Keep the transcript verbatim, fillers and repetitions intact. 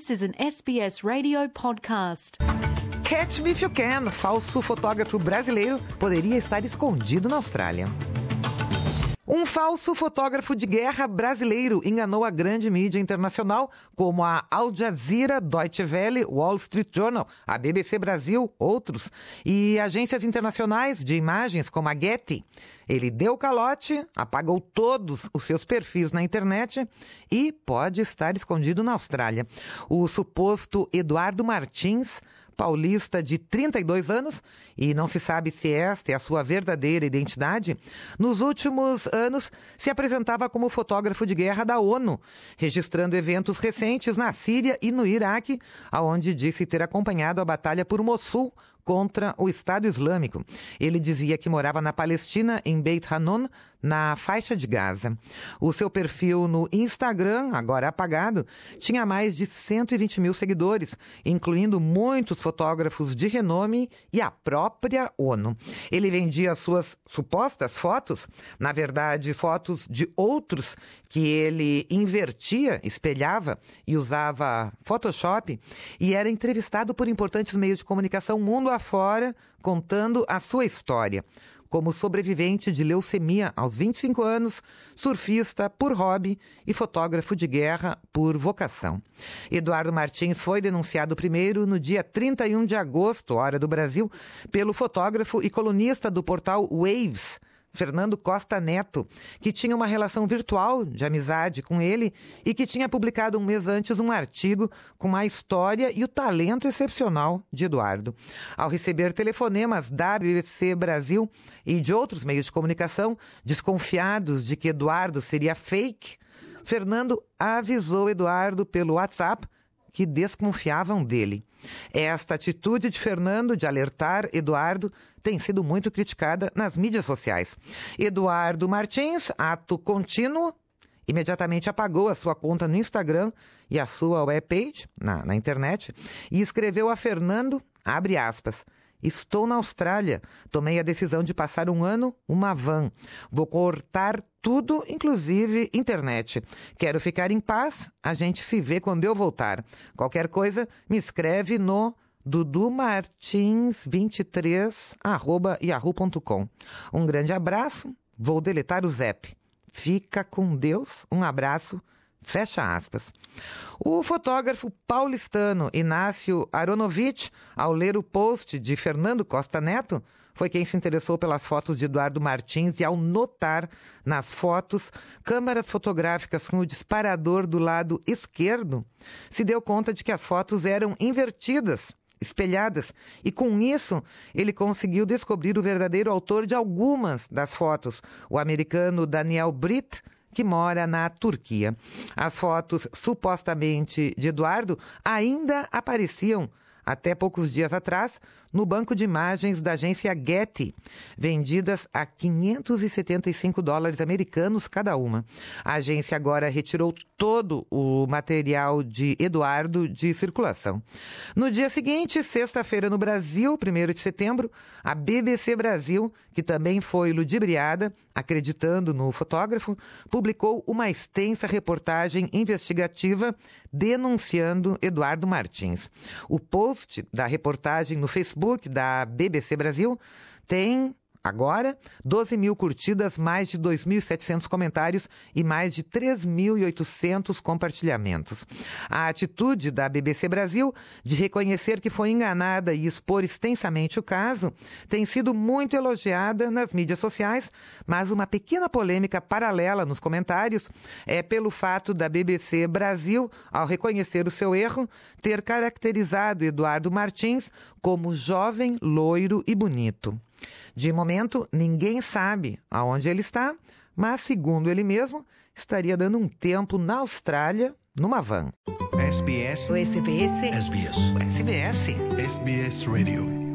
This is an S B S Radio podcast. Catch Me If You Can, falso fotógrafo brasileiro, poderia estar escondido na Austrália. Um falso fotógrafo de guerra brasileiro enganou a grande mídia internacional como a Al Jazeera, Deutsche Welle, Wall Street Journal, a B B C Brasil, outros, e agências internacionais de imagens como a Getty. Ele deu calote, apagou todos os seus perfis na internet e pode estar escondido na Austrália. O suposto Eduardo Martins, paulista de trinta e dois anos, e não se sabe se esta é a sua verdadeira identidade, nos últimos anos se apresentava como fotógrafo de guerra da ONU, registrando eventos recentes na Síria e no Iraque, aonde disse ter acompanhado a batalha por Mossul contra o Estado Islâmico. Ele dizia que morava na Palestina, em Beit Hanun, na faixa de Gaza. O seu perfil no Instagram, agora apagado, tinha mais de cento e vinte mil seguidores, incluindo muitos fotógrafos de renome e a própria ONU. Ele vendia suas supostas fotos, na verdade, fotos de outros que ele invertia, espelhava e usava Photoshop, e era entrevistado por importantes meios de comunicação mundo afora, contando a sua história. Como sobrevivente de leucemia aos vinte e cinco anos, surfista por hobby e fotógrafo de guerra por vocação. Eduardo Martins foi denunciado primeiro no dia trinta e um de agosto, hora do Brasil, pelo fotógrafo e colunista do portal Waves, Fernando Costa Neto, que tinha uma relação virtual de amizade com ele e que tinha publicado um mês antes um artigo com a história e o talento excepcional de Eduardo. Ao receber telefonemas da B B C Brasil e de outros meios de comunicação, desconfiados de que Eduardo seria fake, Fernando avisou Eduardo pelo WhatsApp que desconfiavam dele. Esta atitude de Fernando de alertar Eduardo tem sido muito criticada nas mídias sociais. Eduardo Martins, ato contínuo, imediatamente apagou a sua conta no Instagram e a sua webpage na, na internet e escreveu a Fernando, abre aspas, estou na Austrália, tomei a decisão de passar um ano, uma van. Vou cortar tudo, inclusive internet. Quero ficar em paz, a gente se vê quando eu voltar. Qualquer coisa, me escreve no dudumartins vinte e três arroba yahoo ponto com. Um grande abraço, vou deletar o Zap. Fica com Deus, um abraço, fecha aspas. O fotógrafo paulistano Inácio Aronovitch, ao ler o post de Fernando Costa Neto, foi quem se interessou pelas fotos de Eduardo Martins e, ao notar nas fotos câmeras fotográficas com o disparador do lado esquerdo, se deu conta de que as fotos eram invertidas, espelhadas, e com isso ele conseguiu descobrir o verdadeiro autor de algumas das fotos, o americano Daniel Britt, que mora na Turquia. As fotos supostamente de Eduardo ainda apareciam até poucos dias atrás no banco de imagens da agência Getty, vendidas a quinhentos e setenta e cinco dólares americanos cada uma. A agência agora retirou todo o material de Eduardo de circulação. No dia seguinte, sexta-feira no Brasil, primeiro de setembro, a B B C Brasil, que também foi ludibriada, acreditando no fotógrafo, publicou uma extensa reportagem investigativa denunciando Eduardo Martins. O post da reportagem no Facebook da B B C Brasil tem, agora, doze mil curtidas, mais de dois mil e setecentos comentários e mais de três mil e oitocentos compartilhamentos. A atitude da B B C Brasil de reconhecer que foi enganada e expor extensamente o caso tem sido muito elogiada nas mídias sociais, mas uma pequena polêmica paralela nos comentários é pelo fato da B B C Brasil, ao reconhecer o seu erro, ter caracterizado Eduardo Martins como jovem, loiro e bonito. De momento, ninguém sabe aonde ele está, mas, segundo ele mesmo, estaria dando um tempo na Austrália, numa van. S B S. O S B S. S B S. S B S. S B S Radio.